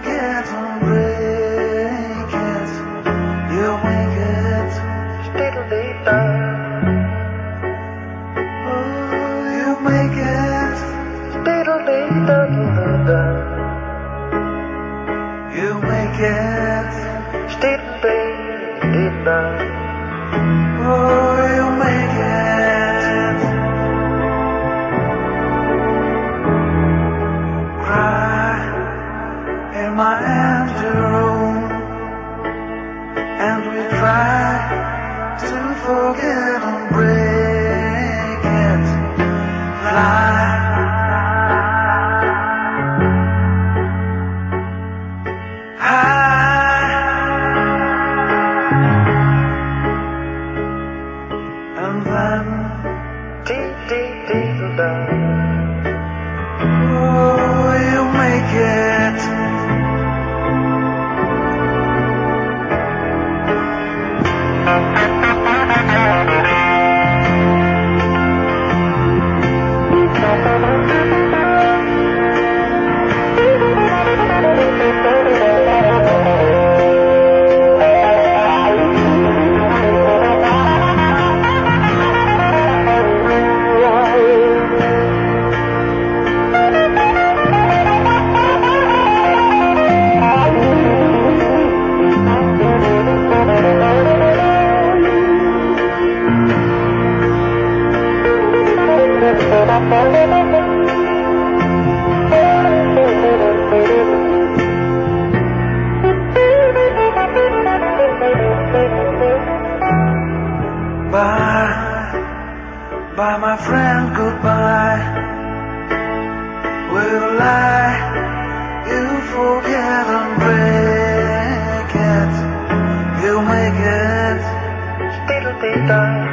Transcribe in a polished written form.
forget and break it. You'll make it. Diddle-dee-da. Oh, you'll make it. Diddle-dee-da-da-da. You'll make it. Diddle-dee-da. Oh, you'll make it. Cry in my empty room, and we try to forget and break it. Fly high, and then Dee-dee-dee-da. oh, you make it. Bye, my friend, goodbye. With a lie, you forget and break it. You make it. Diddle-dee-da.